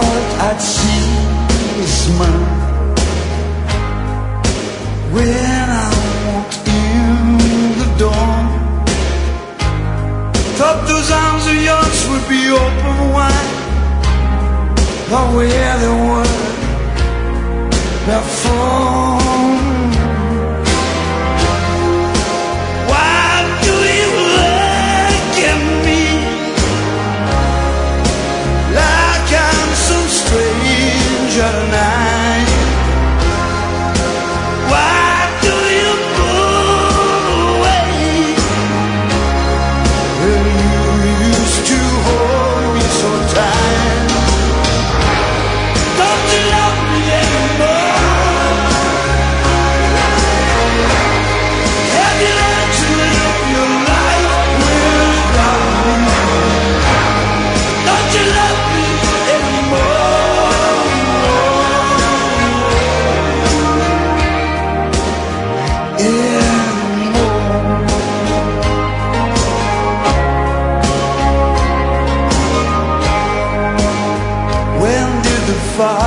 thought I'd see a smile when I walked in the door. Thought those arms of yours would be open wide, but where they were before. Why do you look at me like I'm some stranger tonight? Why do you move away when you used to hold me so tight? Don't you love me anymore? Have you learned to live your life without me? Don't you love me anymore? When did the fire